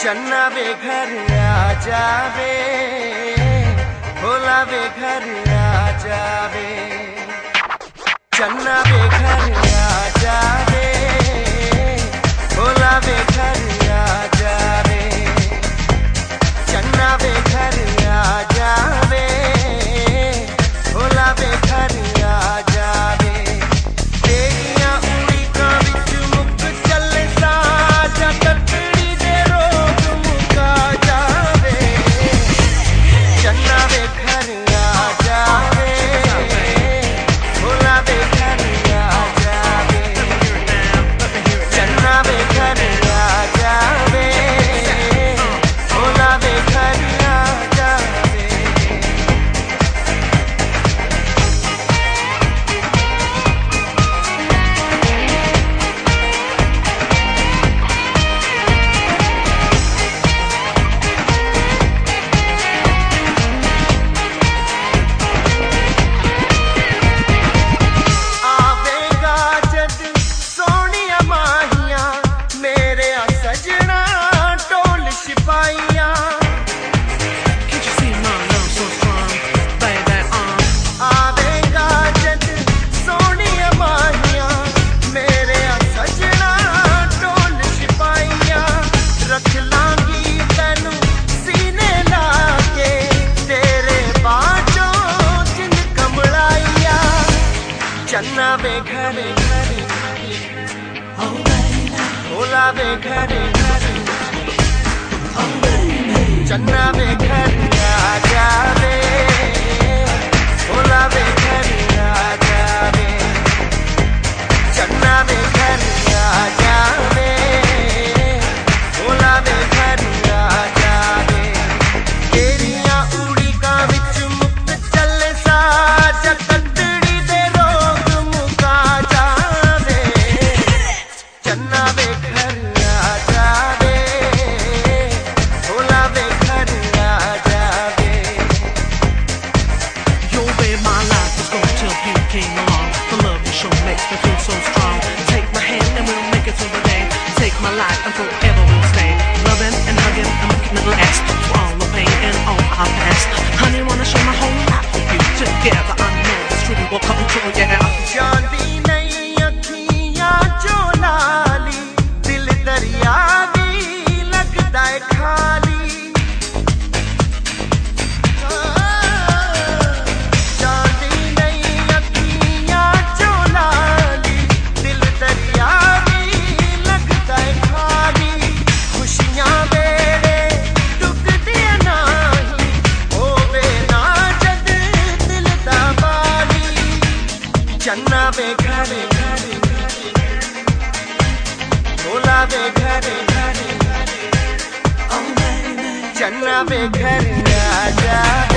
चन्ना वे घर आ जावे, भोला वे घर आ जावे। चन्ना वे घर आ जावे, भोला वे घर आ जावे। चन्ना वे घर आ जावे, भोला वे घर आ जावे। तेरियां उड़ीकां विच मुक चले साजा तकड़ी दे रोग मुका जावे। चन्ना वे घर आ जावे, भोला वे घर आ जावे। चन्ना वे घर आ जावे, भोला वे घर आ जावे। आवेगा जद सोनिया माहियां, मेरे आ सजना टोल सिपाहियां। Can't you see my love so strong, baby? आवेगा जद सोनिया माहियां, मेरे आ सजना टोल सिपाहियां। रख लांगी तैनू सीने लाके, तेरे बाजों जिन कमलाइया। चन्ना वे घर भोला वे घर, चन्ना वे घर आ जावे, भोला वे घर आ जावे। चन्ना वे घर आ जावे, भोला वे घर आ जावे। तेरियां उड़ीकां विच मुक चले साजा तकड़ी दे रोग मुका जावे। चन्ना वे घर आ जावे, भोला वे घर आ जावे। Your way, my life was going till you came along. The love you show makes me feel so strong. Take my hand and we'll make it till the day. Take my life and forever we'll stay. Loving and hugging and making it last. For all the pain and all our past. Honey, wanna share my whole life with you. Together I know this really will come true, yeah. चांदी नई अखियां जो लाली, दिल दरिया भी लगदा है खाली। चांदी नई अखियां जो लाली, दिल दरिया भी लगदा है खाली। खुशियां वेले टुकदियां नाही, होवे ना जद दिल दा बाली। चन्ना वे घर, भोला वे घर, चन्ना वे घर आ जा।